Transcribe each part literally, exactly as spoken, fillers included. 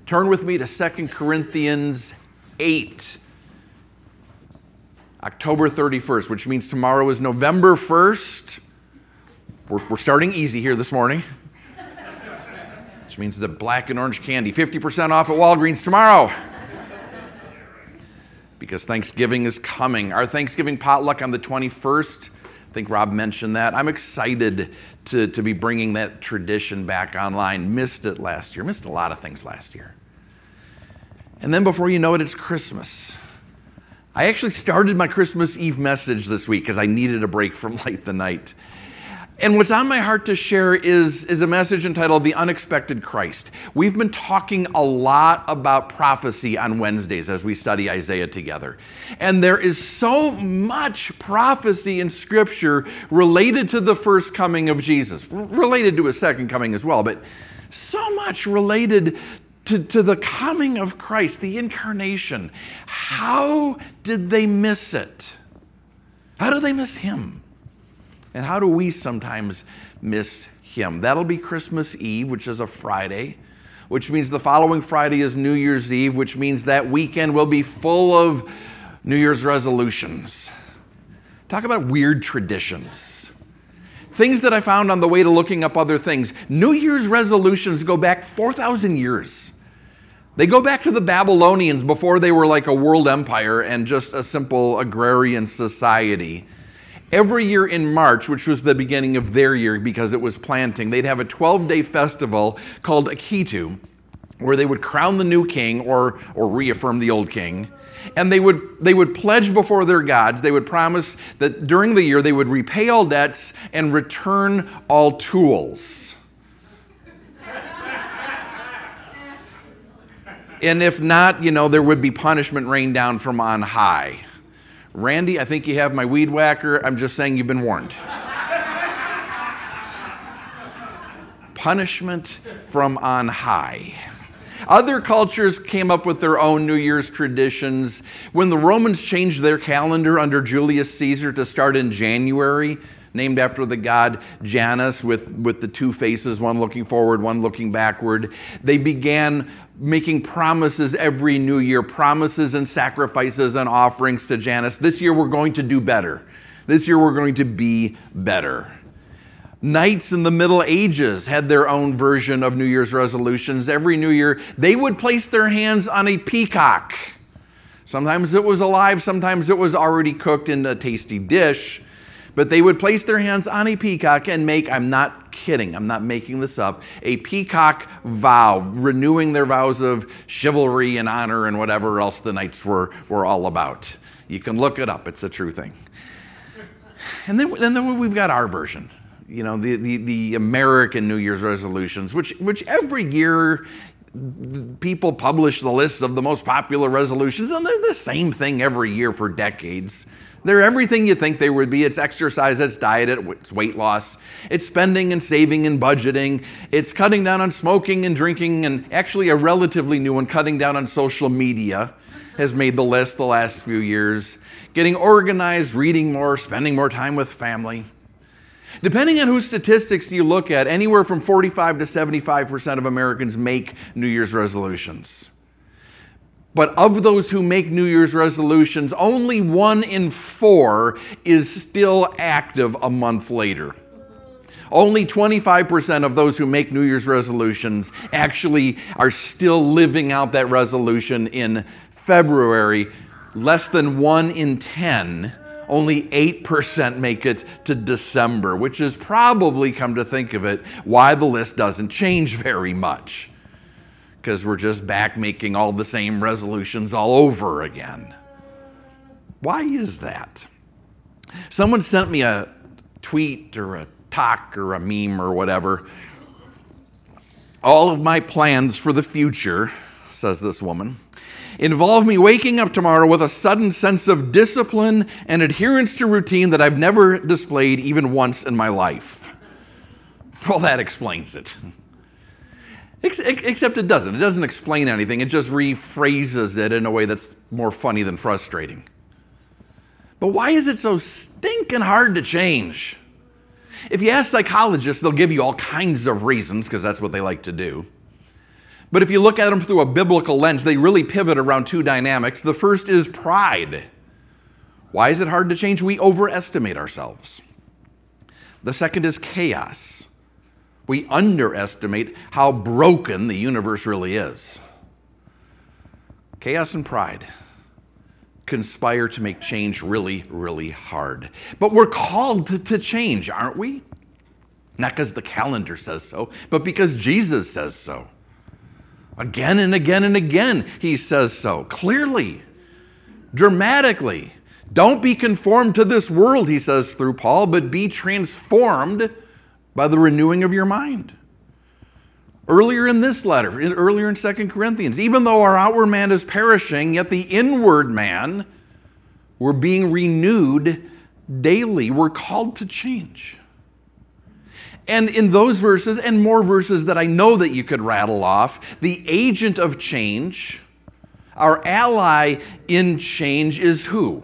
Turn with me to Second Corinthians eight. October thirty-first, which means tomorrow is November first. We're, we're starting easy here this morning. Which means that black and orange candy, fifty percent off at Walgreens tomorrow. Because Thanksgiving is coming. Our Thanksgiving potluck on the twenty-first. I think Rob mentioned that. I'm excited to, to be bringing that tradition back online. Missed it last year. Missed a lot of things last year. And then before you know it, it's Christmas. I actually started my Christmas Eve message this week because I needed a break from Light the Night. And what's on my heart to share is, is a message entitled The Unexpected Christ. We've been talking a lot about prophecy on Wednesdays as we study Isaiah together. And there is so much prophecy in Scripture related to the first coming of Jesus, related to his second coming as well, but so much related To, to the coming of Christ, the incarnation. How did they miss it? How did they miss him? And how do we sometimes miss him? That'll be Christmas Eve, which is a Friday, which means the following Friday is New Year's Eve, which means that weekend will be full of New Year's resolutions. Talk about weird traditions. Things that I found on the way to looking up other things. New Year's resolutions go back four thousand years. They go back to the Babylonians before they were like a world empire and just a simple agrarian society. Every year in March, which was the beginning of their year because it was planting, they'd have a twelve-day festival called Akitu, where they would crown the new king or, or reaffirm the old king. And they would, they would pledge before their gods, they would promise that during the year they would repay all debts and return all tools. And if not, you know, there would be punishment rained down from on high. Randy, I think you have my weed whacker. I'm just saying you've been warned. Punishment from on high. Other cultures came up with their own New Year's traditions. When the Romans changed their calendar under Julius Caesar to start in January, named after the god Janus with, with the two faces, one looking forward, one looking backward, they began making promises every new year, promises and sacrifices and offerings to Janus. This year we're going to do better. This year we're going to be better. Knights in the Middle Ages had their own version of New Year's resolutions. Every New Year, they would place their hands on a peacock. Sometimes it was alive, sometimes it was already cooked in a tasty dish. But they would place their hands on a peacock and make, I'm not kidding, I'm not making this up, a peacock vow, renewing their vows of chivalry and honor and whatever else the knights were, were all about. You can look it up, it's a true thing. And then, and then we've got our version, you know, the, the, the American New Year's resolutions, which, which every year people publish the lists of the most popular resolutions, and they're the same thing every year for decades. They're everything you think they would be. It's exercise, it's diet, it's weight loss, it's spending and saving and budgeting, it's cutting down on smoking and drinking, and actually a relatively new one, cutting down on social media, has made the list the last few years. Getting organized, reading more, spending more time with family. Depending on whose statistics you look at, anywhere from forty-five to seventy-five percent of Americans make New Year's resolutions. But of those who make New Year's resolutions, only one in four is still active a month later. Only twenty-five percent of those who make New Year's resolutions actually are still living out that resolution in February. Less than one in ten, only eight percent make it to December, which is probably, come to think of it, why the list doesn't change very much. Because we're just back making all the same resolutions all over again. Why is that? Someone sent me a tweet or a talk or a meme or whatever. All of my plans for the future, says this woman, involve me waking up tomorrow with a sudden sense of discipline and adherence to routine that I've never displayed even once in my life. Well, that explains it. Except it doesn't. It doesn't explain anything. It just rephrases it in a way that's more funny than frustrating. But why is it so stinking hard to change? If you ask psychologists, they'll give you all kinds of reasons, because that's what they like to do. But if you look at them through a biblical lens, they really pivot around two dynamics. The first is pride. Why is it hard to change? We overestimate ourselves. The second is chaos. We underestimate how broken the universe really is. Chaos and pride conspire to make change really, really hard. But we're called to, to change, aren't we? Not because the calendar says so, but because Jesus says so. Again and again and again, he says so. Clearly, dramatically. Don't be conformed to this world, he says through Paul, but be transformed by the renewing of your mind. Earlier in this letter, in, earlier in Second Corinthians, even though our outward man is perishing, yet the inward man, we're being renewed daily. We're called to change. And in those verses, and more verses that I know that you could rattle off, the agent of change, our ally in change is who?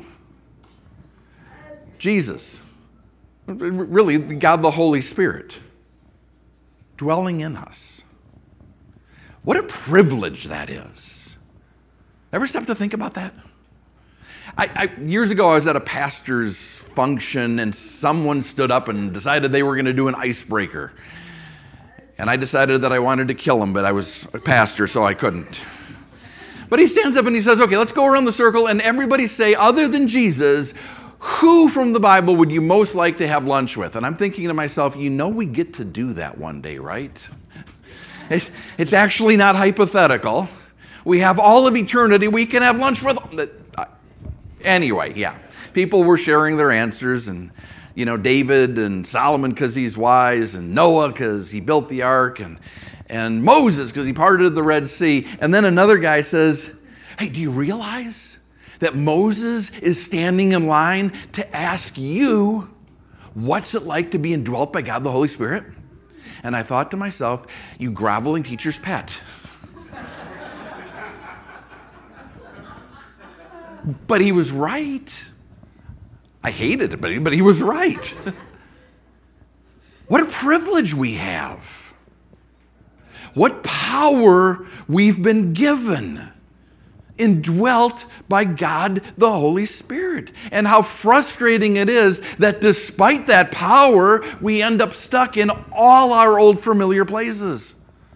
Jesus. Really, God the Holy Spirit dwelling in us. What a privilege that is. Ever stop to think about that? I, I, years ago, I was at a pastor's function, and someone stood up and decided they were going to do an icebreaker. And I decided that I wanted to kill him, but I was a pastor, so I couldn't. But he stands up and he says, okay, let's go around the circle, and everybody say, other than Jesus, who from the Bible would you most like to have lunch with? And I'm thinking to myself, you know we get to do that one day, right? It's actually not hypothetical. We have all of eternity. We can have lunch with them. Anyway, yeah. People were sharing their answers, and, you know, David and Solomon because he's wise, and Noah because he built the ark, and, and Moses because he parted the Red Sea. And then another guy says, hey, do you realize that Moses is standing in line to ask you, what's it like to be indwelt by God the Holy Spirit? And I thought to myself, you groveling teacher's pet. But he was right. I hated it, but he, but he was right. What a privilege we have. What power we've been given. Indwelt by God the Holy Spirit. And how frustrating it is that despite that power, we end up stuck in all our old familiar places.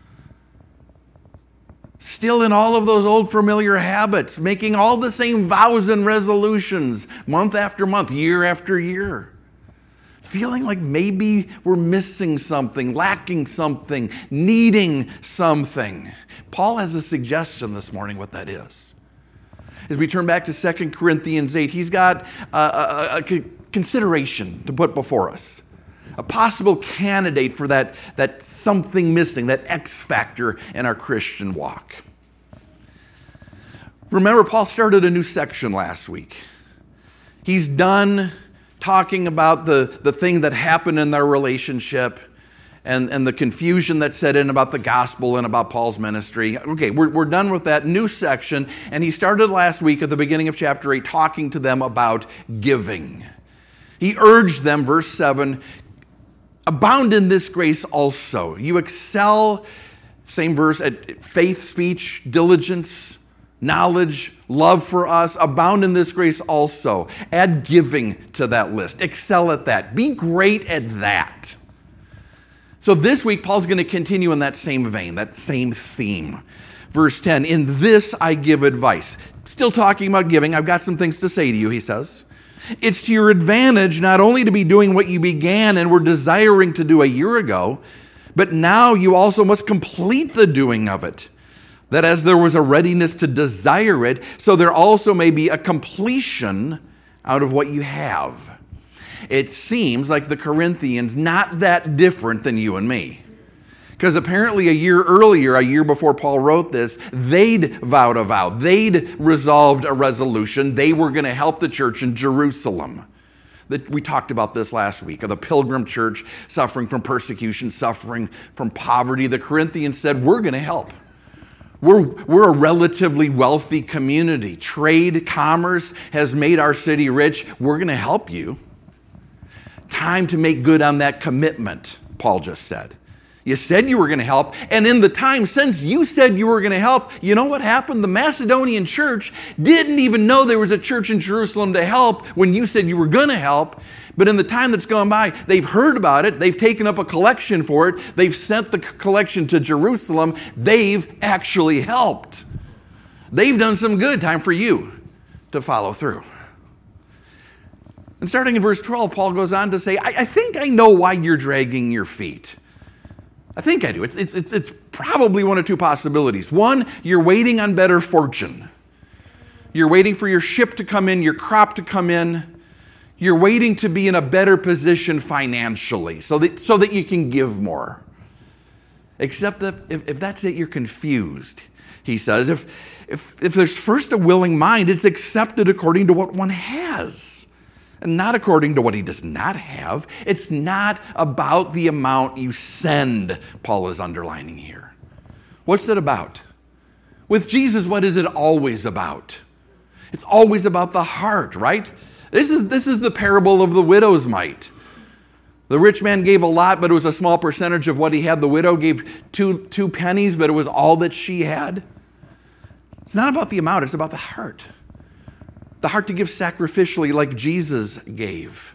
Still in all of those old familiar habits, making all the same vows and resolutions month after month, year after year. Feeling like maybe we're missing something, lacking something, needing something. Paul has a suggestion this morning what that is. As we turn back to Second Corinthians eight, he's got a, a, a consideration to put before us. A possible candidate for that, that something missing, that X factor in our Christian walk. Remember, Paul started a new section last week. He's done talking about the, the thing that happened in their relationship and, and the confusion that set in about the gospel and about Paul's ministry. Okay, we're, we're done with that new section, and he started last week at the beginning of chapter eight talking to them about giving. He urged them, verse seven, abound in this grace also. You excel, same verse, at faith, speech, diligence, knowledge, love for us. Abound in this grace also. Add giving to that list. Excel at that. Be great at that. So this week, Paul's going to continue in that same vein, that same theme. Verse ten, in this I give advice. Still talking about giving. I've got some things to say to you, he says. It's to your advantage not only to be doing what you began and were desiring to do a year ago, but now you also must complete the doing of it. That as there was a readiness to desire it, so there also may be a completion out of what you have. It seems like the Corinthians not that different than you and me. Because apparently a year earlier, a year before Paul wrote this, they'd vowed a vow. They'd resolved a resolution. They were going to help the church in Jerusalem. That we talked about this last week, of the pilgrim church suffering from persecution, suffering from poverty. The Corinthians said, we're going to help. We're, we're a relatively wealthy community. Trade, commerce has made our city rich. We're going to help you. Time to make good on that commitment, Paul just said. You said you were going to help, and in the time since you said you were going to help, you know what happened? The Macedonian church didn't even know there was a church in Jerusalem to help when you said you were going to help. But in the time that's gone by, they've heard about it, they've taken up a collection for it, they've sent the collection to Jerusalem, they've actually helped. They've done some good. Time for you to follow through. And starting in verse twelve, Paul goes on to say, I, I think I know why you're dragging your feet. I think I do. It's, it's, it's, it's probably one of two possibilities. One, you're waiting on better fortune. You're waiting for your ship to come in, your crop to come in. You're waiting to be in a better position financially so that, so that you can give more. Except that if, if that's it, you're confused. He says, if, if, if there's first a willing mind, it's accepted according to what one has. And not according to what he does not have. It's not about the amount you send, Paul is underlining here. What's it about? With Jesus, what is it always about? It's always about the heart, right? This is, this is the parable of the widow's mite. The rich man gave a lot, but it was a small percentage of what he had. The widow gave two, two pennies, but it was all that she had. It's not about the amount, it's about the heart. The heart to give sacrificially like Jesus gave.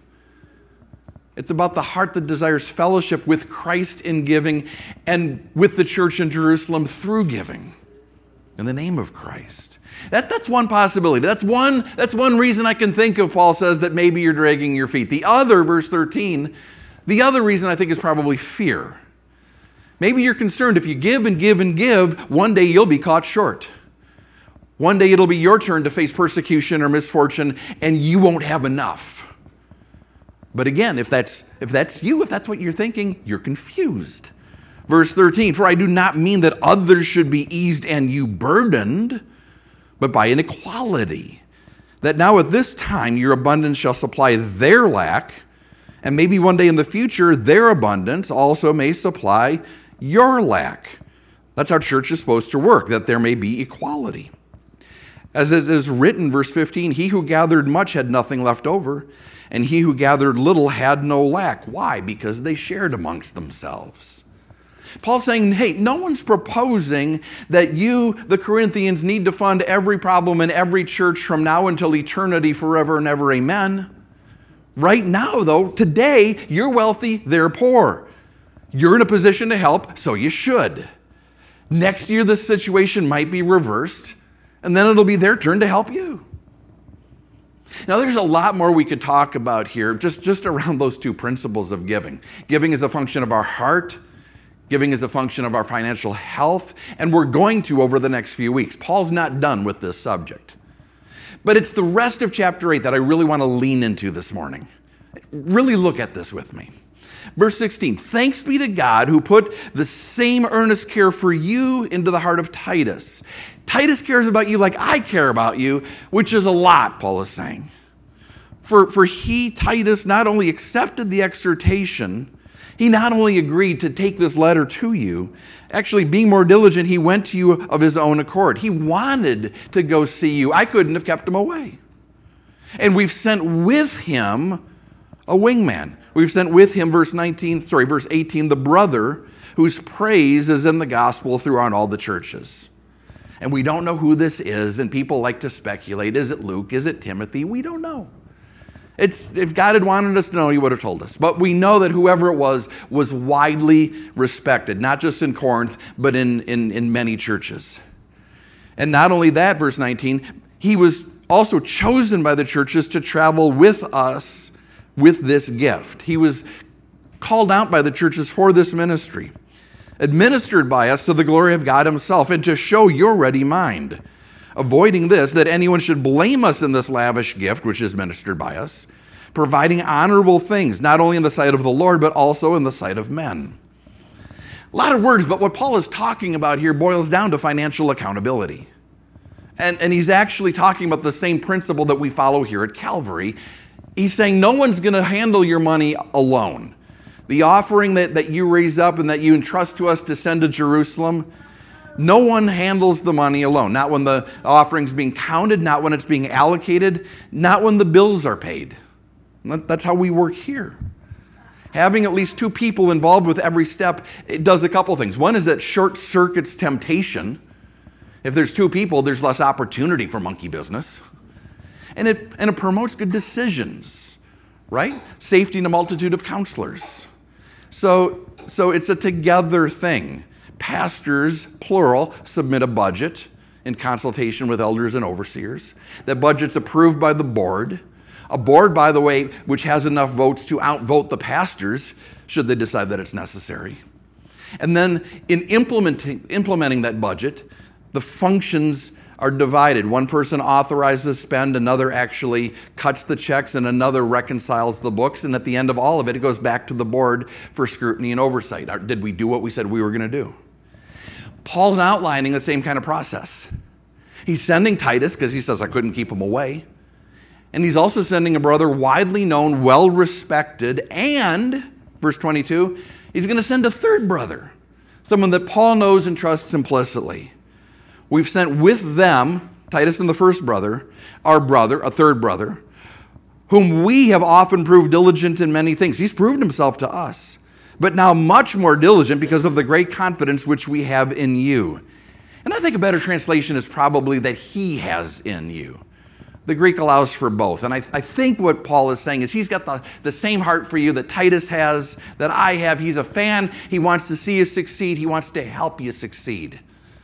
It's about the heart that desires fellowship with Christ in giving and with the church in Jerusalem through giving in the name of Christ. That, that's one possibility. That's one, that's one reason I can think of, Paul says, that maybe you're dragging your feet. The other, verse thirteen, the other reason I think is probably fear. Maybe you're concerned if you give and give and give, one day you'll be caught short. One day it'll be your turn to face persecution or misfortune, and you won't have enough. But again, if that's, if that's you, if that's what you're thinking, you're confused. Verse thirteen, for I do not mean that others should be eased and you burdened, but by inequality, that now at this time your abundance shall supply their lack, and maybe one day in the future their abundance also may supply your lack. That's how church is supposed to work, that there may be equality. As it is written, verse fifteen, he who gathered much had nothing left over, and he who gathered little had no lack. Why? Because they shared amongst themselves. Paul's saying, hey, no one's proposing that you, the Corinthians, need to fund every problem in every church from now until eternity, forever and ever, amen. Right now, though, today, you're wealthy, they're poor. You're in a position to help, so you should. Next year, the situation might be reversed, and then it'll be their turn to help you. Now, there's a lot more we could talk about here, just, just around those two principles of giving. Giving is a function of our heart. Giving is a function of our financial health. And we're going to over the next few weeks. Paul's not done with this subject. But it's the rest of chapter eight that I really want to lean into this morning. Really look at this with me. Verse sixteen, thanks be to God who put the same earnest care for you into the heart of Titus. Titus cares about you like I care about you, which is a lot, Paul is saying. For, for he, Titus, not only accepted the exhortation, he not only agreed to take this letter to you, actually being more diligent, he went to you of his own accord. He wanted to go see you. I couldn't have kept him away. And we've sent with him a wingman. We've sent with him, verse nineteen, sorry, verse eighteen, the brother whose praise is in the gospel throughout all the churches. And we don't know who this is, and people like to speculate. Is it Luke? Is it Timothy? We don't know. It's, if God had wanted us to know, he would have told us. But we know that whoever it was was widely respected, not just in Corinth, but in, in, in many churches. And not only that, verse nineteen, he was also chosen by the churches to travel with us with this gift. He was called out by the churches for this ministry, administered by us to the glory of God himself, and to show your ready mind, avoiding this, that anyone should blame us in this lavish gift, which is ministered by us, providing honorable things, not only in the sight of the Lord, but also in the sight of men. A lot of words, but what Paul is talking about here boils down to financial accountability. And, and he's actually talking about the same principle that we follow here at Calvary. He's saying no one's going to handle your money alone. The offering that, that you raise up and that you entrust to us to send to Jerusalem, no one handles the money alone. Not when the offering's being counted, not when it's being allocated, not when the bills are paid. That's how we work here. Having at least two people involved with every step, it does a couple things. One is that short circuits temptation. If there's two people, there's less opportunity for monkey business. And it, and it promotes good decisions, right? Safety in a multitude of counselors. So, so it's a together thing. Pastors, plural, submit a budget in consultation with elders and overseers. That budget's approved by the board. A board, by the way, which has enough votes to outvote the pastors, should they decide that it's necessary. And then in implementing, implementing that budget, the functions are divided. One person authorizes spend, another actually cuts the checks, and another reconciles the books. And at the end of all of it, it goes back to the board for scrutiny and oversight. Did we do what we said we were going to do? Paul's outlining the same kind of process. He's sending Titus because he says, I couldn't keep him away. And he's also sending a brother widely known, well-respected, and, verse twenty-two, he's going to send a third brother, someone that Paul knows and trusts implicitly. We've sent with them, Titus and the first brother, our brother, a third brother, whom we have often proved diligent in many things. He's proved himself to us, but now much more diligent because of the great confidence which we have in you. And I think a better translation is probably that he has in you. The Greek allows for both. And I, I think what Paul is saying is he's got the, the same heart for you that Titus has, that I have. He's a fan. He wants to see you succeed. He wants to help you succeed.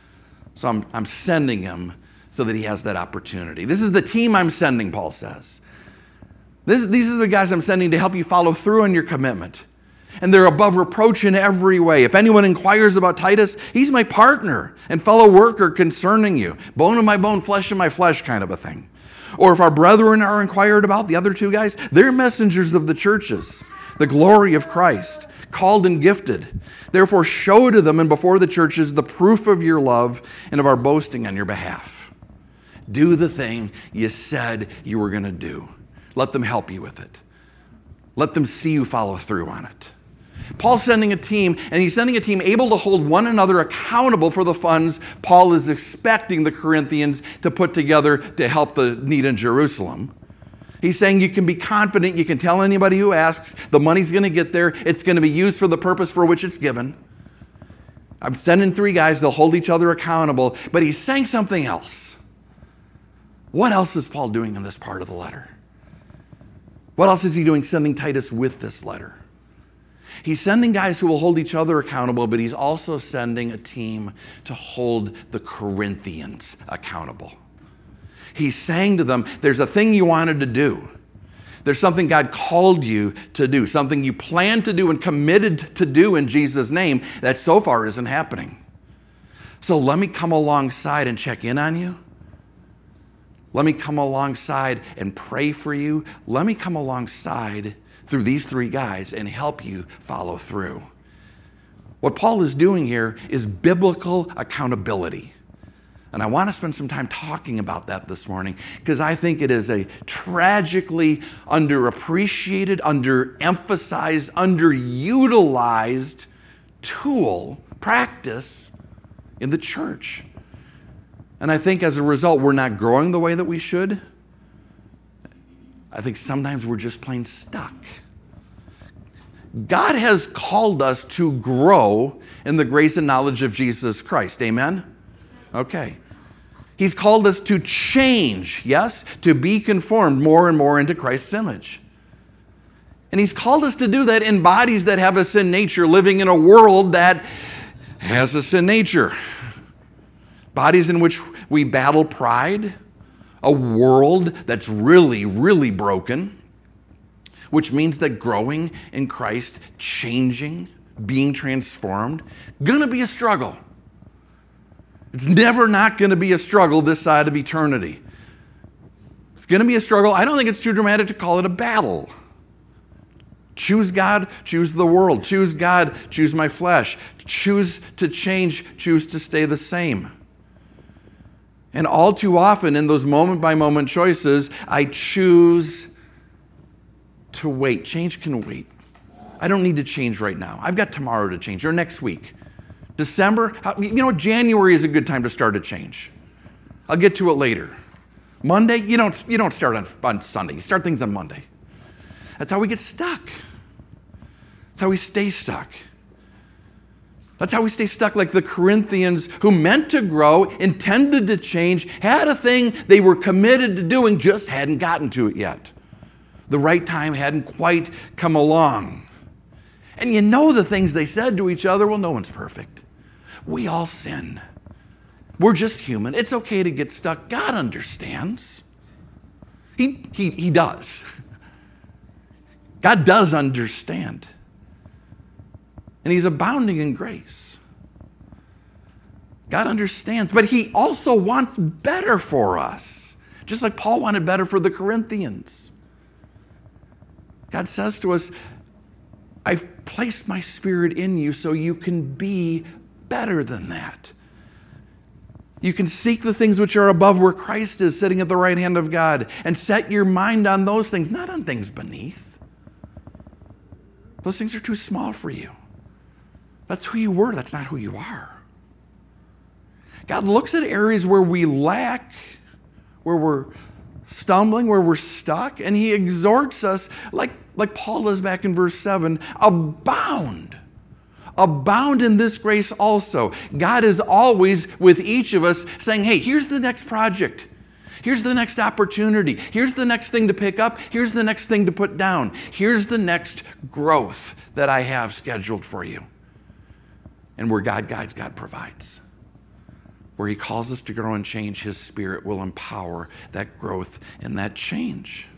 So I'm, I'm sending him so that he has that opportunity. This is the team I'm sending, Paul says. This, these are the guys I'm sending to help you follow through on your commitment. And they're above reproach in every way. If anyone inquires about Titus, he's my partner and fellow worker concerning you. Bone of my bone, flesh of my flesh kind of a thing. Or if our brethren are inquired about, the other two guys, they're messengers of the churches, the glory of Christ, called and gifted. Therefore, show to them and before the churches the proof of your love and of our boasting on your behalf. Do the thing you said you were going to do. Let them help you with it. Let them see you follow through on it. Paul's sending a team, and he's sending a team able to hold one another accountable for the funds Paul is expecting the Corinthians to put together to help the need in Jerusalem. He's saying you can be confident, you can tell anybody who asks, the money's going to get there, it's going to be used for the purpose for which it's given. I'm sending three guys, they'll hold each other accountable, but he's saying something else. What else is Paul doing in this part of the letter? What else is he doing sending Titus with this letter? He's sending guys who will hold each other accountable, but he's also sending a team to hold the Corinthians accountable. He's saying to them, there's a thing you wanted to do. There's something God called you to do, something you planned to do and committed to do in Jesus' name that so far isn't happening. So let me come alongside and check in on you. Let me come alongside and pray for you. Let me come alongside through these three guys and help you follow through. What Paul is doing here is biblical accountability. And I want to spend some time talking about that this morning because I think it is a tragically underappreciated, underemphasized, underutilized tool, practice in the church. And I think as a result, we're not growing the way that we should. I think sometimes we're just plain stuck. God has called us to grow in the grace and knowledge of Jesus Christ. Amen? Okay. He's called us to change, yes, to be conformed more and more into Christ's image. And he's called us to do that in bodies that have a sin nature, living in a world that has a sin nature. Bodies in which we battle pride, a world that's really, really broken, which means that growing in Christ, changing, being transformed, gonna be a struggle. It's never not gonna be a struggle this side of eternity. It's gonna be a struggle. I don't think it's too dramatic to call it a battle. Choose God, choose the world. Choose God, choose my flesh. Choose to change, choose to stay the same. And all too often in those moment-by-moment choices, I choose to wait. Change can wait. I don't need to change right now. I've got tomorrow to change, or next week. December, you know what? January is a good time to start a change. I'll get to it later. Monday, you don't, you don't start on, on Sunday. You start things on Monday. That's how we get stuck. That's how we stay stuck. That's how we stay stuck like the Corinthians who meant to grow, intended to change, had a thing they were committed to doing, just hadn't gotten to it yet. The right time hadn't quite come along. And you know the things they said to each other, well, no one's perfect. We all sin. We're just human. It's okay to get stuck. God understands. He, he, he does. God does understand. And he's abounding in grace. God understands, but he also wants better for us, just like Paul wanted better for the Corinthians. God says to us, I've placed my Spirit in you so you can be better than that. You can seek the things which are above where Christ is sitting at the right hand of God and set your mind on those things, not on things beneath. Those things are too small for you. That's who you were. That's not who you are. God looks at areas where we lack, where we're stumbling, where we're stuck, and he exhorts us, like, like Paul does back in verse seven, abound. Abound in this grace also. God is always with each of us saying, hey, here's the next project. Here's the next opportunity. Here's the next thing to pick up. Here's the next thing to put down. Here's the next growth that I have scheduled for you. And where God guides, God provides. Where he calls us to grow and change, his Spirit will empower that growth and that change.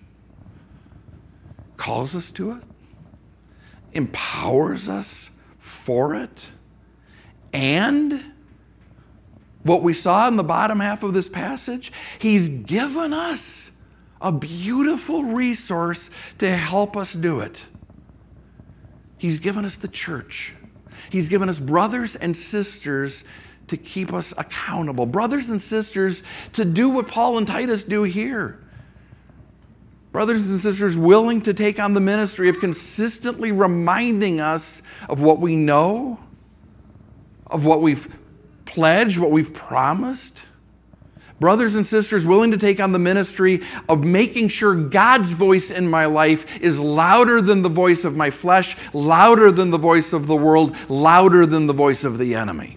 Calls us to it, empowers us for it, and what we saw in the bottom half of this passage, he's given us a beautiful resource to help us do it. He's given us the church. He's given us brothers and sisters to keep us accountable. Brothers and sisters to do what Paul and Titus do here. Brothers and sisters willing to take on the ministry of consistently reminding us of what we know, of what we've pledged, what we've promised. Brothers and sisters willing to take on the ministry of making sure God's voice in my life is louder than the voice of my flesh, louder than the voice of the world, louder than the voice of the enemy.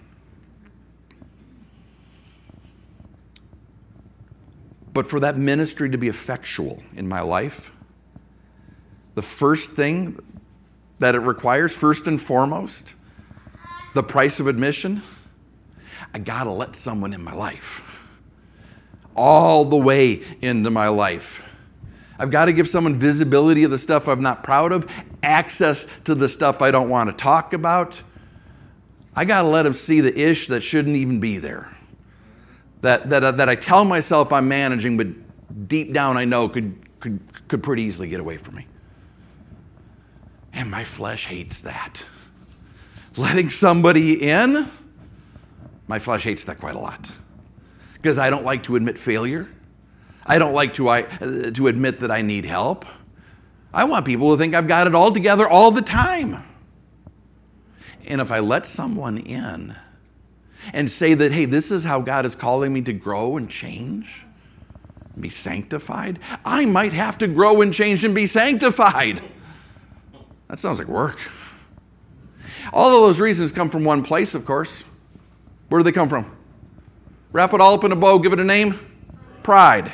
But for that ministry to be effectual in my life, the first thing that it requires, first and foremost, the price of admission, I gotta let someone in my life. All the way into my life. I've got to give someone visibility of the stuff I'm not proud of, access to the stuff I don't want to talk about. I got to let them see the ish that shouldn't even be there. That, that, that I tell myself I'm managing, but deep down I know could, could, could pretty easily get away from me. And my flesh hates that. Letting somebody in, my flesh hates that quite a lot. Because I don't like to admit failure. I don't like to, I, uh, to admit that I need help. I want people to think I've got it all together all the time. And if I let someone in and say that, hey, this is how God is calling me to grow and change, be sanctified, I might have to grow and change and be sanctified. That sounds like work. All of those reasons come from one place, of course. Where do they come from? Wrap it all up in a bow, give it a name. Pride.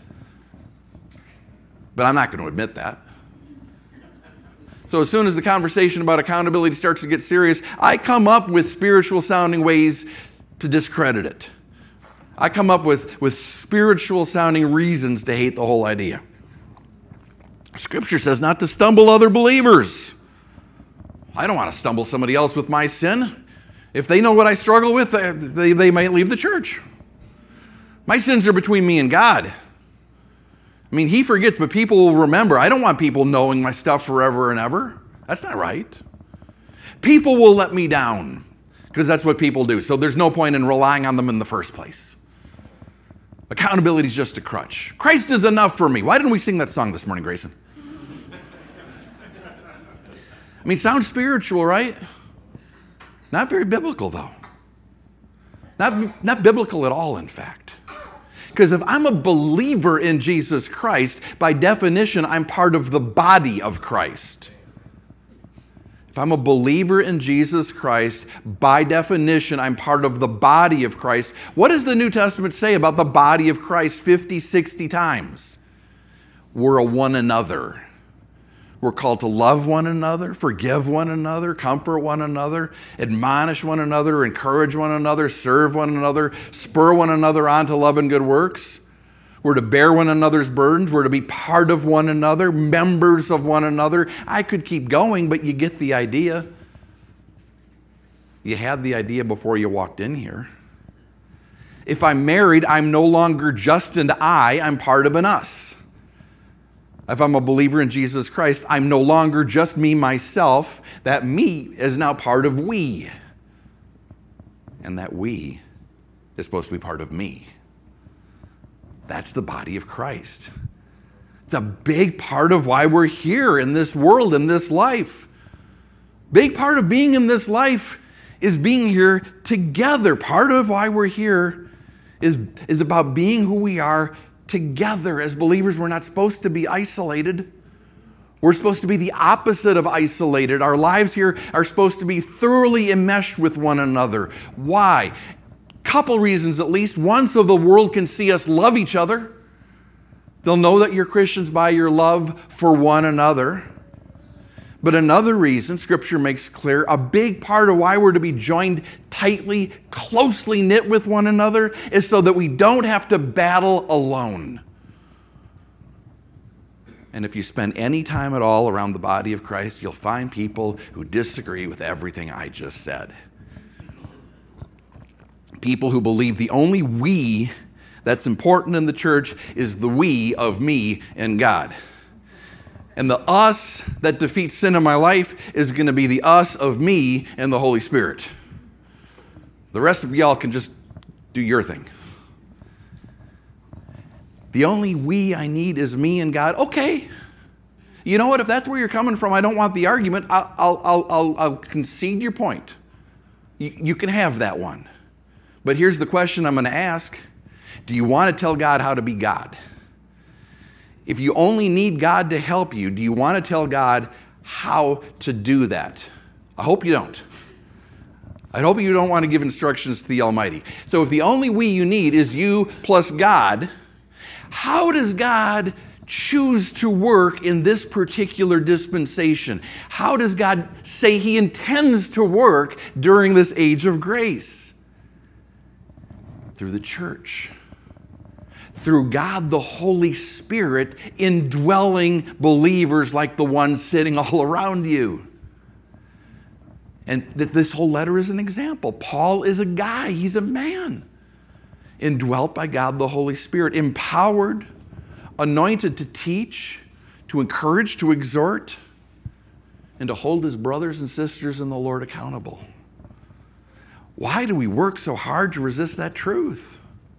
But I'm not going to admit that. So as soon as the conversation about accountability starts to get serious, I come up with spiritual sounding ways to discredit it. I come up with, with spiritual sounding reasons to hate the whole idea. Scripture says not to stumble other believers. I don't want to stumble somebody else with my sin. If they know what I struggle with, they, they might leave the church. My sins are between me and God. I mean, he forgets, but people will remember. I don't want people knowing my stuff forever and ever. That's not right. People will let me down because that's what people do. So there's no point in relying on them in the first place. Accountability is just a crutch. Christ is enough for me. Why didn't we sing that song this morning, Grayson? I mean, sounds spiritual, right? Not very biblical, though. Not, not biblical at all, in fact. Because if I'm a believer in Jesus Christ, by definition, I'm part of the body of Christ. If If I'm a believer in Jesus Christ, by definition, I'm part of the body of Christ. What does the New Testament say about the body of Christ fifty, sixty times? We're a one another. We're called to love one another, forgive one another, comfort one another, admonish one another, encourage one another, serve one another, spur one another on to love and good works. We're to bear one another's burdens. We're to be part of one another, members of one another. I could keep going, but you get the idea. You had the idea before you walked in here. If I'm married, I'm no longer just an I, I'm part of an us. If I'm a believer in Jesus Christ, I'm no longer just me, myself. That me is now part of we. And that we is supposed to be part of me. That's the body of Christ. It's a big part of why we're here in this world, in this life. Big part of being in this life is being here together. Part of why we're here is, is about being who we are together. As believers, we're not supposed to be isolated. We're supposed to be the opposite of isolated. Our lives here are supposed to be thoroughly enmeshed with one another. Why? Couple reasons at least. One, so the world can see us love each other. They'll know that you're Christians by your love for one another. But another reason, Scripture makes clear, a big part of why we're to be joined tightly, closely knit with one another is so that we don't have to battle alone. And if you spend any time at all around the body of Christ, you'll find people who disagree with everything I just said. People who believe the only we that's important in the church is the we of me and God. And the us that defeats sin in my life is going to be the us of me and the Holy Spirit. The rest of y'all can just do your thing. The only we I need is me and God. Okay. You know what? If that's where you're coming from, I don't want the argument. I'll, I'll, I'll, I'll, I'll concede your point. You, you can have that one. But here's the question I'm going to ask. Do you want to tell God how to be God? If you only need God to help you, do you want to tell God how to do that? I hope you don't. I hope you don't want to give instructions to the Almighty. So if the only we you need is you plus God, how does God choose to work in this particular dispensation? How does God say He intends to work during this age of grace? Through the church. Through God the Holy Spirit indwelling believers like the ones sitting all around you. And th- this whole letter is an example. Paul is a guy, he's a man, indwelt by God the Holy Spirit, empowered, anointed to teach, to encourage, to exhort, and to hold his brothers and sisters in the Lord accountable. Why do we work so hard to resist that truth?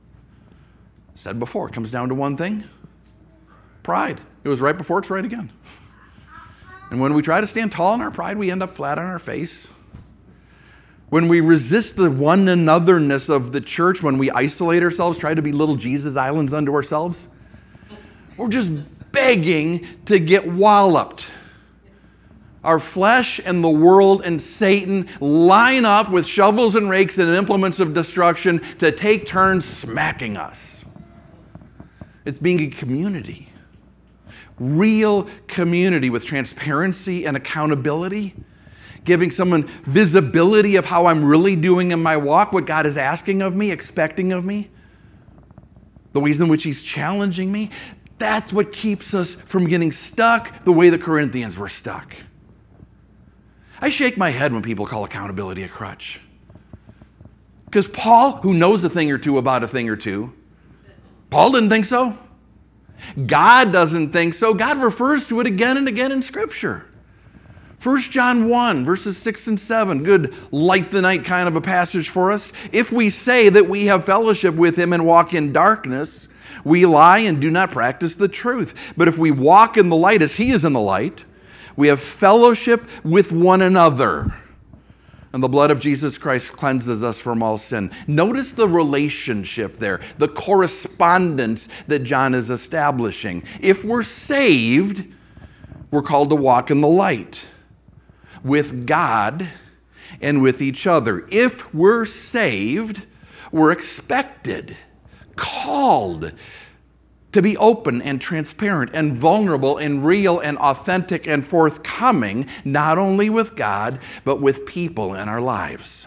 Said before, it comes down to one thing. Pride. It was right before, it's right again. And when we try to stand tall in our pride, we end up flat on our face. When we resist the one anotherness of the church, when we isolate ourselves, try to be little Jesus islands unto ourselves, we're just begging to get walloped. Our flesh and the world and Satan line up with shovels and rakes and implements of destruction to take turns smacking us. It's being a community. Real community with transparency and accountability. Giving someone visibility of how I'm really doing in my walk, what God is asking of me, expecting of me. The ways in which He's challenging me. That's what keeps us from getting stuck the way the Corinthians were stuck. I shake my head when people call accountability a crutch. Because Paul, who knows a thing or two about a thing or two, Paul didn't think so. God doesn't think so. God refers to it again and again in Scripture. First John one, verses six and seven. Good light the night kind of a passage for us. If we say that we have fellowship with Him and walk in darkness, we lie and do not practice the truth. But if we walk in the light as He is in the light, we have fellowship with one another. And the blood of Jesus Christ cleanses us from all sin. Notice the relationship there, the correspondence that John is establishing. If we're saved, we're called to walk in the light. with God and with each other. If we're saved, we're expected, called to be open and transparent and vulnerable and real and authentic and forthcoming, not only with God, but with people in our lives.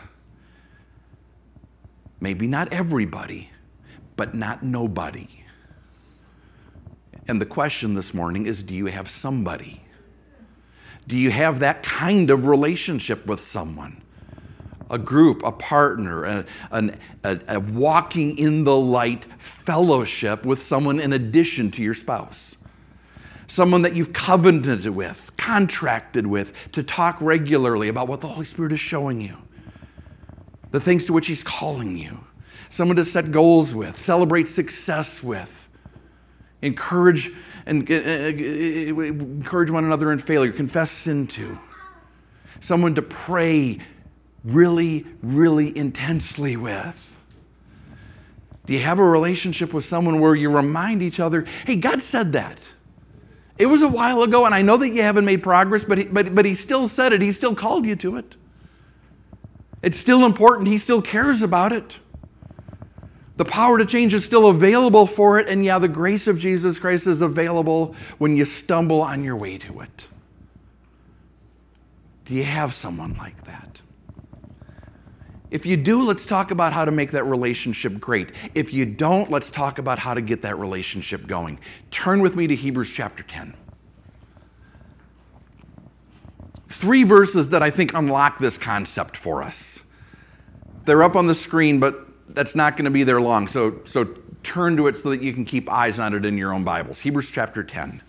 Maybe not everybody, but not nobody. And the question this morning is, do you have somebody? Do you have that kind of relationship with someone? A group, a partner, a, a, a, a walking in the light fellowship with someone in addition to your spouse. Someone that you've covenanted with, contracted with, to talk regularly about what the Holy Spirit is showing you, the things to which He's calling you. Someone to set goals with, celebrate success with, encourage and uh, encourage one another in failure, confess sin to. Someone to pray really, really intensely with. Do you have a relationship with someone where you remind each other, hey, God said that. It was a while ago, and I know that you haven't made progress, but he, but, but he still said it. He still called you to it. It's still important. He still cares about it. The power to change is still available for it, and yeah, the grace of Jesus Christ is available when you stumble on your way to it. Do you have someone like that? If you do, let's talk about how to make that relationship great. If you don't, let's talk about how to get that relationship going. Turn with me to Hebrews chapter ten. Three verses that I think unlock this concept for us. They're up on the screen, but that's not going to be there long. So, so turn to it so that you can keep eyes on it in your own Bibles. Hebrews chapter ten.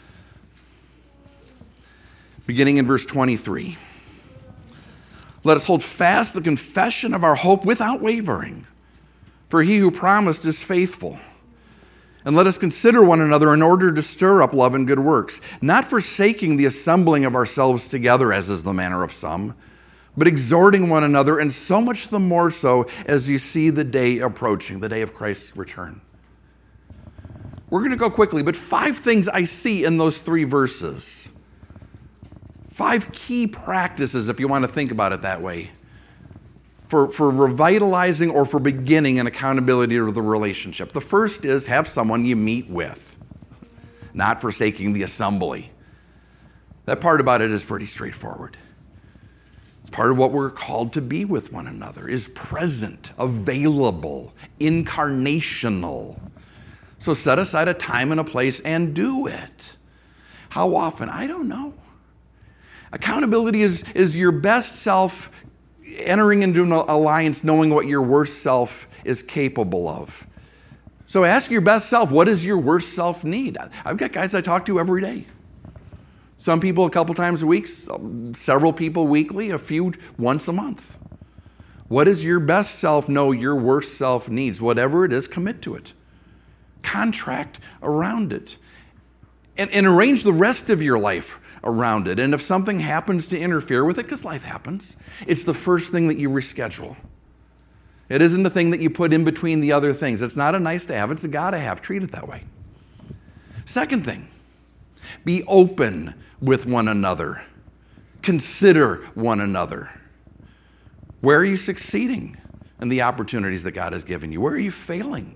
Beginning in verse twenty-three. Let us hold fast the confession of our hope without wavering, for he who promised is faithful. And let us consider one another in order to stir up love and good works, not forsaking the assembling of ourselves together, as is the manner of some, but exhorting one another, and so much the more so as you see the day approaching, the day of Christ's return. We're going to go quickly, but five things I see in those three verses. Five key practices, if you want to think about it that way, for, for revitalizing or for beginning an accountability of the relationship. The first is have someone you meet with, not forsaking the assembly. That part about it is pretty straightforward. It's part of what we're called to be with one another, is present, available, incarnational. So set aside a time and a place and do it. How often? I don't know. Accountability is, is your best self entering into an alliance knowing what your worst self is capable of. So ask your best self, what does your worst self need? I've got guys I talk to every day. Some people a couple times a week, several people weekly, a few once a month. What does your best self know your worst self needs? Whatever it is, commit to it. Contract around it. And, and arrange the rest of your life around it. And if something happens to interfere with it, because life happens, it's the first thing that you reschedule. It isn't the thing that you put in between the other things. It's not a nice to have, it's a gotta have. Treat it that way. Second thing, be open with one another. Consider one another. Where are you succeeding in the opportunities that God has given you? Where are you failing?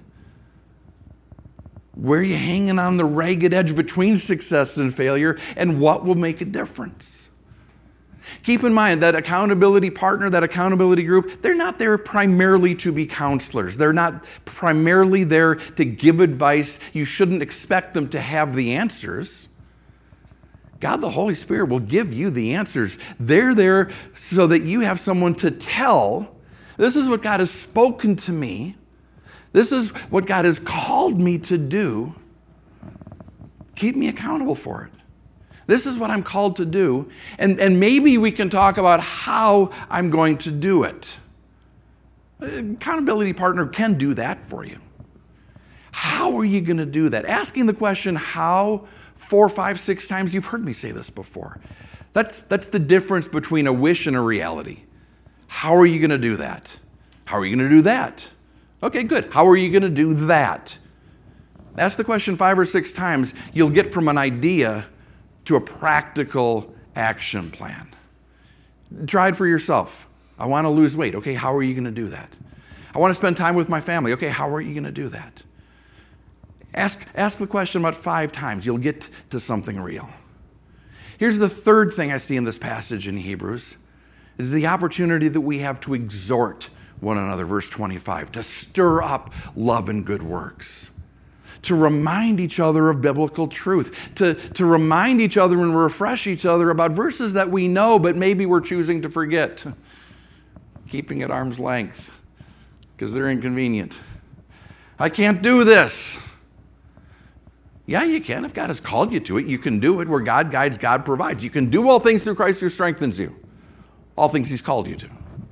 Where are you hanging on the ragged edge between success and failure, and what will make a difference? Keep in mind that accountability partner, that accountability group, they're not there primarily to be counselors. They're not primarily there to give advice. You shouldn't expect them to have the answers. God, the Holy Spirit, will give you the answers. They're there so that you have someone to tell, this is what God has spoken to me. This is what God has called me to do. Keep me accountable for it. This is what I'm called to do. And, and maybe we can talk about how I'm going to do it. An accountability partner can do that for you. How are you going to do that? Asking the question, how, four, five, six times, you've heard me say this before. That's, that's the difference between a wish and a reality. How are you going to do that? How are you going to do that? Okay, good. How are you going to do that? Ask the question five or six times. You'll get from an idea to a practical action plan. Try it for yourself. I want to lose weight. Okay, how are you going to do that? I want to spend time with my family. Okay, how are you going to do that? Ask, ask the question about five times. You'll get to something real. Here's the third thing I see in this passage in Hebrews, is the opportunity that we have to exhort one another, verse twenty-five, to stir up love and good works, to remind each other of biblical truth, to, to remind each other and refresh each other about verses that we know, but maybe we're choosing to forget, keeping at arm's length because they're inconvenient. I can't do this. Yeah, you can. If God has called you to it, you can do it. Where God guides, God provides. You can do all things through Christ who strengthens you. All things he's called you to.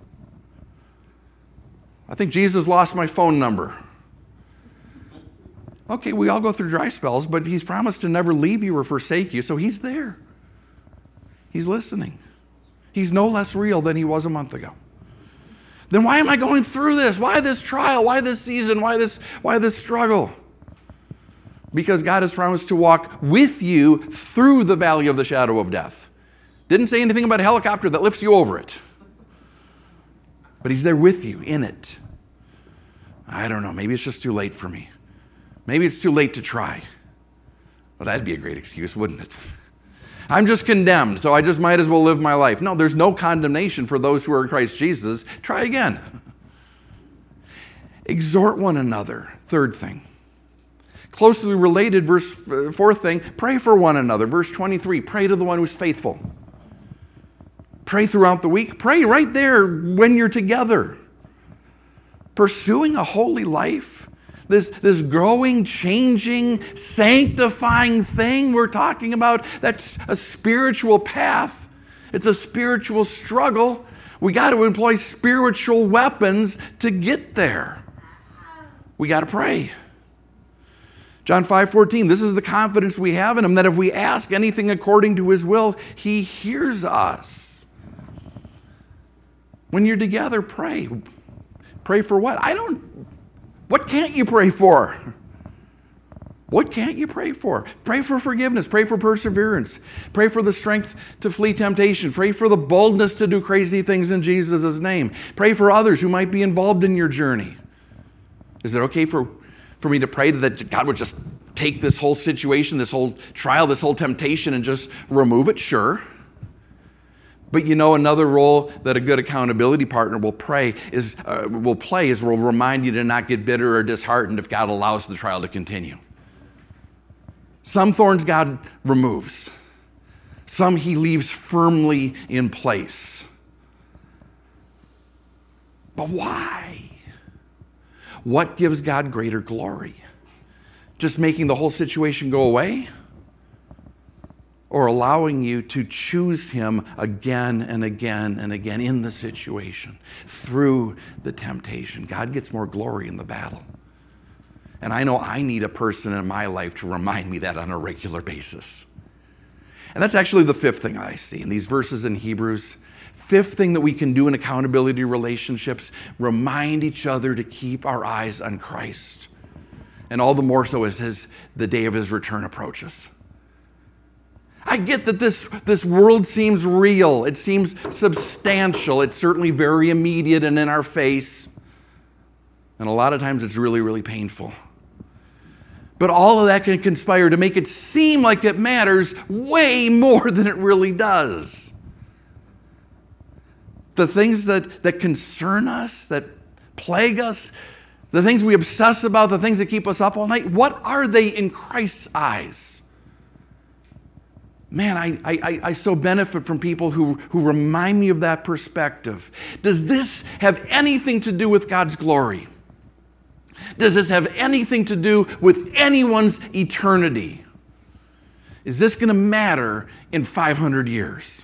I think Jesus lost my phone number. Okay, we all go through dry spells, but he's promised to never leave you or forsake you, so he's there. He's listening. He's no less real than he was a month ago. Then why am I going through this? Why this trial? Why this season? Why this, why this struggle? Because God has promised to walk with you through the valley of the shadow of death. Didn't say anything about a helicopter that lifts you over it. But he's there with you in it. I don't know. Maybe it's just too late for me. Maybe it's too late to try. Well, that'd be a great excuse, wouldn't it? I'm just condemned, so I just might as well live my life. No, there's no condemnation for those who are in Christ Jesus. Try again. Exhort one another. Third thing. Closely related, verse fourth thing, pray for one another. Verse twenty-three, pray to the one who's faithful. Pray throughout the week. Pray right there when you're together. Pursuing a holy life, this, this growing, changing, sanctifying thing we're talking about, that's a spiritual path. It's a spiritual struggle. We got to employ spiritual weapons to get there. We got to pray. John five fourteen, this is the confidence we have in him, that if we ask anything according to his will, he hears us. When you're together, pray. Pray for what? I don't, what can't you pray for? What can't you pray for? Pray for forgiveness. Pray for perseverance. Pray for the strength to flee temptation. Pray for the boldness to do crazy things in Jesus' name. Pray for others who might be involved in your journey. Is it okay for For me to pray that God would just take this whole situation, this whole trial, this whole temptation and just remove it? Sure. But you know, another role that a good accountability partner will pray is uh, will play is will remind you to not get bitter or disheartened if God allows the trial to continue. Some thorns God removes. Some he leaves firmly in place. But why? What gives God greater glory? Just making the whole situation go away? Or allowing you to choose him again and again and again in the situation, through the temptation? God gets more glory in the battle. And I know I need a person in my life to remind me that on a regular basis. And that's actually the fifth thing I see in these verses in Hebrews. Fifth thing that we can do in accountability relationships, remind each other to keep our eyes on Christ. And all the more so as his, the day of his return approaches. I get that this, this world seems real. It seems substantial. It's certainly very immediate and in our face. And a lot of times it's really, really painful. But all of that can conspire to make it seem like it matters way more than it really does. The things that, that concern us, that plague us, the things we obsess about, the things that keep us up all night, what are they in Christ's eyes? Man, I, I, I so benefit from people who, who remind me of that perspective. Does this have anything to do with God's glory? Does this have anything to do with anyone's eternity? Is this going to matter in five hundred years?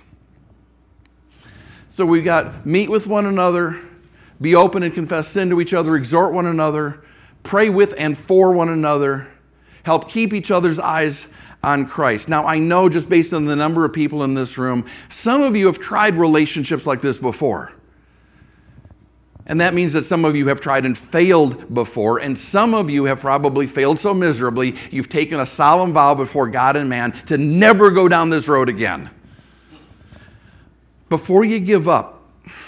So we've got meet with one another, be open and confess sin to each other, exhort one another, pray with and for one another, help keep each other's eyes on Christ. Now, I know just based on the number of people in this room, some of you have tried relationships like this before. And that means that some of you have tried and failed before, and some of you have probably failed so miserably, you've taken a solemn vow before God and man to never go down this road again. before you give up,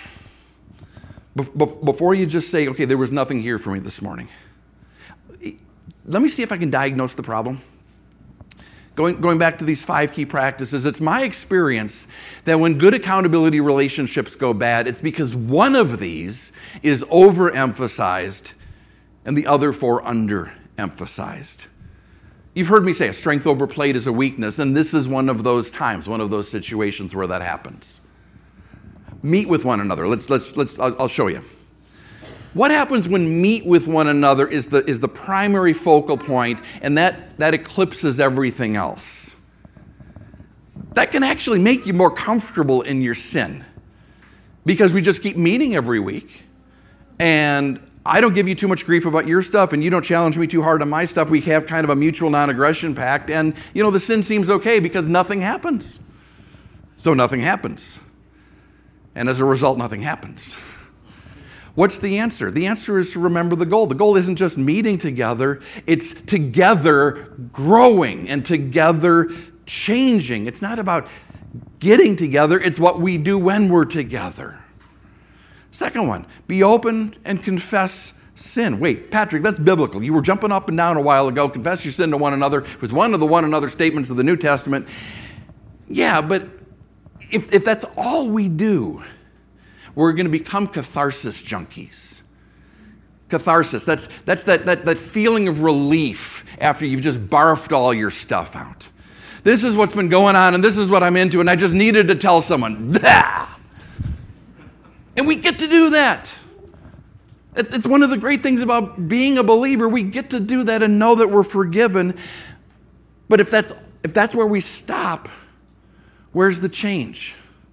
before you just say, okay, there was nothing here for me this morning, let me see if I can diagnose the problem. Going, going back to these five key practices, it's my experience that when good accountability relationships go bad, it's because one of these is overemphasized and the other four underemphasized. You've heard me say a strength overplayed is a weakness, and this is one of those times, one of those situations where that happens. Meet with one another. Let's, let's, let's, I'll, I'll show you. What happens when meet with one another is the, is the primary focal point, and that, that eclipses everything else? That can actually make you more comfortable in your sin, because we just keep meeting every week, and I don't give you too much grief about your stuff, and you don't challenge me too hard on my stuff. We have kind of a mutual non-aggression pact, and you know the sin seems okay because nothing happens. So nothing happens. And as a result, nothing happens. What's the answer? The answer is to remember the goal. The goal isn't just meeting together, it's together growing and together changing. It's not about getting together, it's what we do when we're together. Second one, be open and confess sin. Wait, Patrick, that's biblical. You were jumping up and down a while ago. Confess your sin to one another. It was one of the one another statements of the New Testament. Yeah, but if, if that's all we do, we're going to become catharsis junkies. Catharsis, that's, that's that, that, that feeling of relief after you've just barfed all your stuff out. This is what's been going on, and this is what I'm into, and I just needed to tell someone. Blah! And we get to do that. It's, it's one of the great things about being a believer. We get to do that and know that we're forgiven. But if that's, if that's where we stop, where's the change?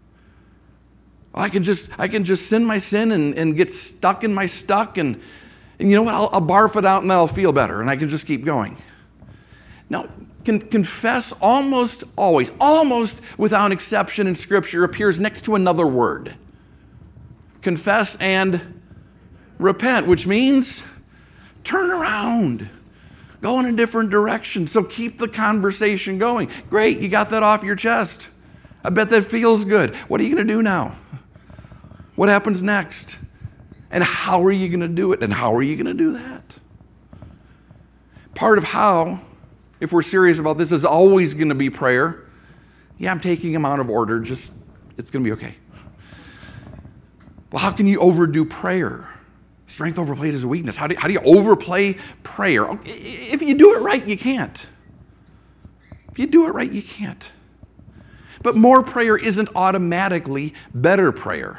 I can just I can just sin my sin and, and get stuck in my stuck, and, and you know what? I'll, I'll barf it out and then I'll feel better, and I can just keep going. Now, can confess almost always, almost without exception in Scripture, appears next to another word. Confess and repent, which means turn around. Go in a different direction. So keep the conversation going. Great, you got that off your chest. I bet that feels good. What are you going to do now? What happens next? And how are you going to do it? And how are you going to do that? Part of how, if we're serious about this, is always going to be prayer. Yeah, I'm taking them out of order. Just, it's going to be okay. Well, how can you overdo prayer? Strength overplayed is a weakness. How do, how do you overplay prayer? If you do it right, you can't. If you do it right, you can't. But more prayer isn't automatically better prayer.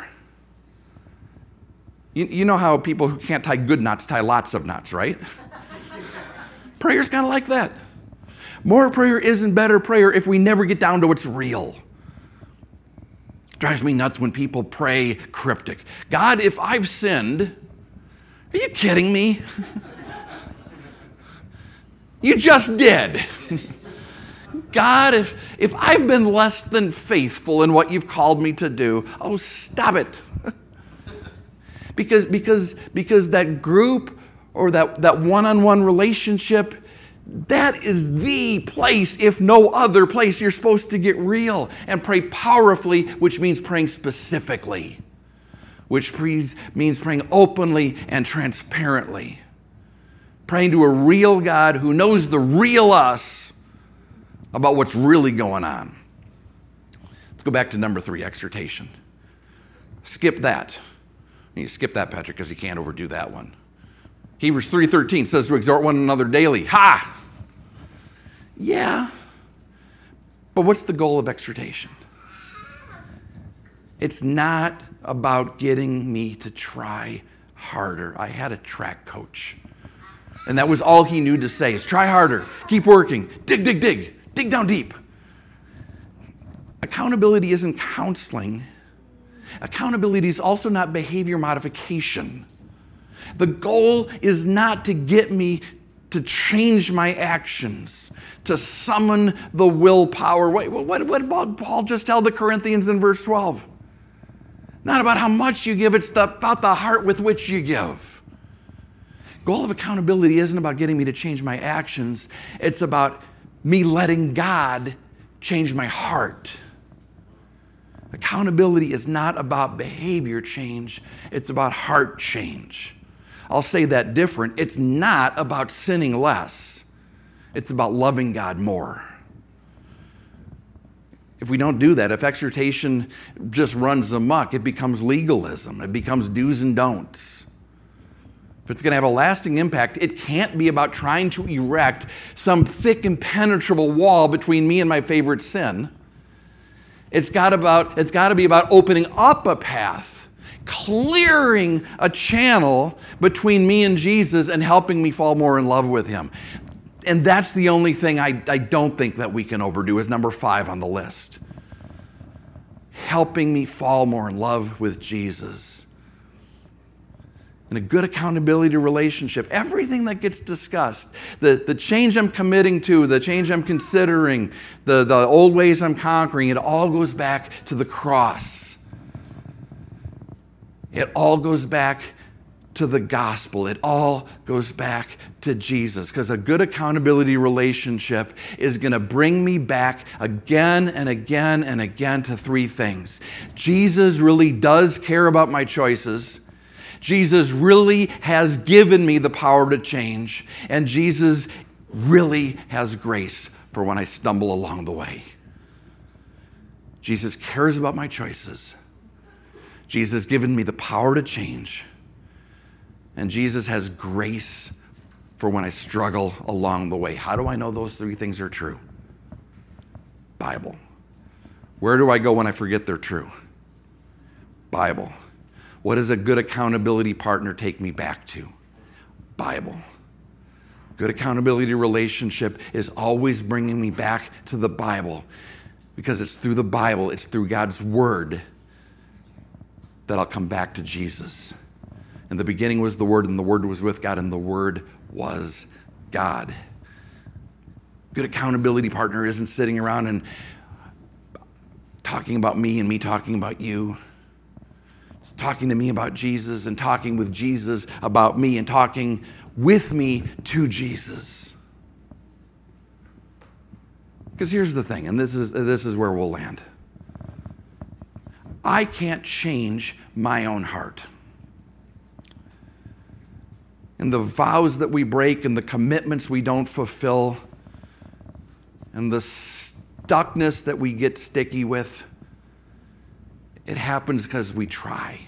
You, you know how people who can't tie good knots tie lots of knots, right? Prayer's kind of like that. More prayer isn't better prayer if we never get down to what's real. Drives me nuts when people pray cryptic. God, if I've sinned, are you kidding me? You just did. God, if, if I've been less than faithful in what you've called me to do, oh, stop it. because, because, because that group or that, that one-on-one relationship, that is the place, if no other place, you're supposed to get real and pray powerfully, which means praying specifically, which means praying openly and transparently. Praying to a real God who knows the real us about what's really going on. Let's go back to number three, exhortation. Skip that. You skip that, Patrick, because you can't overdo that one. Hebrews three thirteen says to exhort one another daily. Ha! Yeah. But what's the goal of exhortation? It's not about getting me to try harder. I had a track coach, and that was all he knew to say is try harder, keep working, dig, dig, dig, dig down deep. Accountability isn't counseling. Accountability is also not behavior modification. The goal is not to get me to change my actions, to summon the willpower. What, what, what did Paul just tell the Corinthians in verse twelve? Not about how much you give, it's the, about the heart with which you give. Goal of accountability isn't about getting me to change my actions. It's about me letting God change my heart. Accountability is not about behavior change, it's about heart change. I'll say that different. It's not about sinning less, it's about loving God more. If we don't do that, if exhortation just runs amok, it becomes legalism, it becomes do's and don'ts. If it's going to have a lasting impact, it can't be about trying to erect some thick, impenetrable wall between me and my favorite sin. It's got about, it's got to be about opening up a path, clearing a channel between me and Jesus and helping me fall more in love with him. And that's the only thing I, I don't think that we can overdo is number five on the list. Helping me fall more in love with Jesus. In a good accountability relationship, everything that gets discussed, the, the change I'm committing to, the change I'm considering, the, the old ways I'm conquering, it all goes back to the cross. It all goes back to the gospel. It all goes back to Jesus. Because a good accountability relationship is going to bring me back again and again and again to three things. Jesus really does care about my choices. Jesus really has given me the power to change, and Jesus really has grace for when I stumble along the way. Jesus cares about my choices. Jesus has given me the power to change, and Jesus has grace for when I struggle along the way. How do I know those three things are true? Bible. Where do I go when I forget they're true? Bible. What does a good accountability partner take me back to? Bible. Good accountability relationship is always bringing me back to the Bible, because it's through the Bible, it's through God's Word that I'll come back to Jesus. In the beginning was the Word, and the Word was with God, and the Word was God. Good accountability partner isn't sitting around and talking about me and me talking about you. Talking to me about Jesus and talking with Jesus about me and talking with me to Jesus. Because here's the thing, and this is, this is where we'll land. I can't change my own heart. And the vows that we break and the commitments we don't fulfill and the stuckness that we get sticky with, it happens because we try.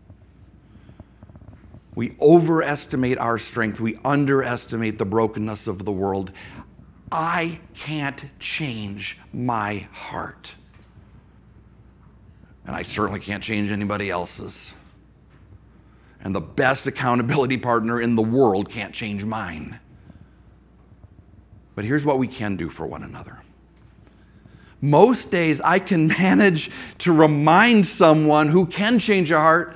We overestimate our strength. We underestimate the brokenness of the world. I can't change my heart. And I certainly can't change anybody else's. And the best accountability partner in the world can't change mine. But here's what we can do for one another. Most days I can manage to remind someone who can change a heart.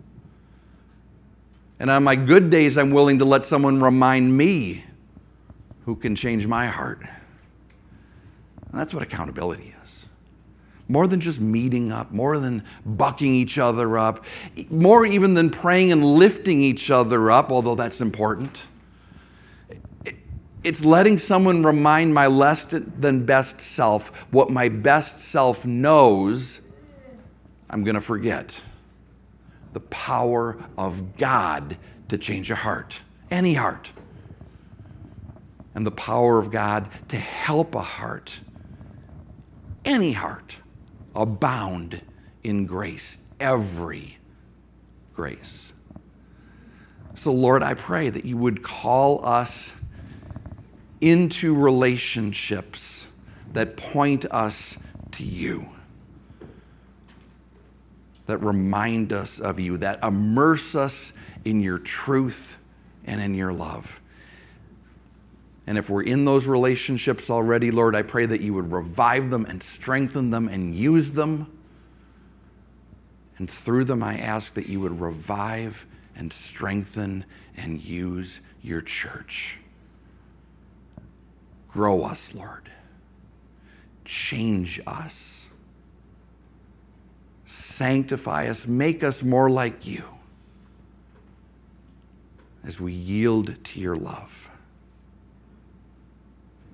And on my good days, I'm willing to let someone remind me who can change my heart. And that's what accountability is. More than just meeting up, more than bucking each other up, more even than praying and lifting each other up, although that's important. It's letting someone remind my less than best self what my best self knows I'm going to forget. The power of God to change a heart, any heart. And the power of God to help a heart, any heart, abound in grace, every grace. So Lord, I pray that you would call us into relationships that point us to you, that remind us of you, that immerse us in your truth and in your love. And if we're in those relationships already, Lord, I pray that you would revive them and strengthen them and use them. And through them, I ask that you would revive and strengthen and use your church. Grow us, Lord. Change us. Sanctify us. Make us more like you as we yield to your love.